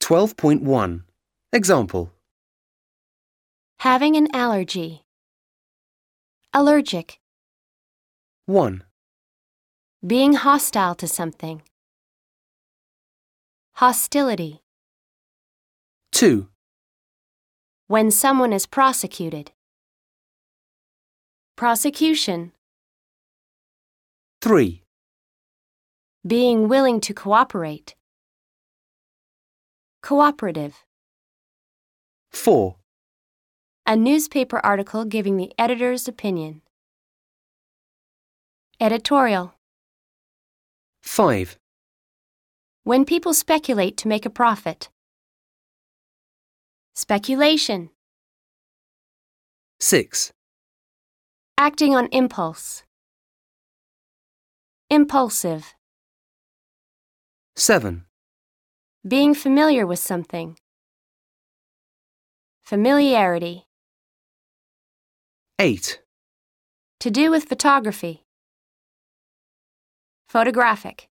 12.1 Example. Having an allergy. Allergic. 1, Being hostile to something. Hostility. 2, When someone is prosecuted. Prosecution. 3, Being willing to cooperate. Cooperative. 4, A newspaper article giving the editor's opinion. Editorial. 5, When people speculate to make a profit. Speculation. 6, Acting on impulse. Impulsive. 7, Being familiar with something. Familiarity. 8, To do with photography. Photographic.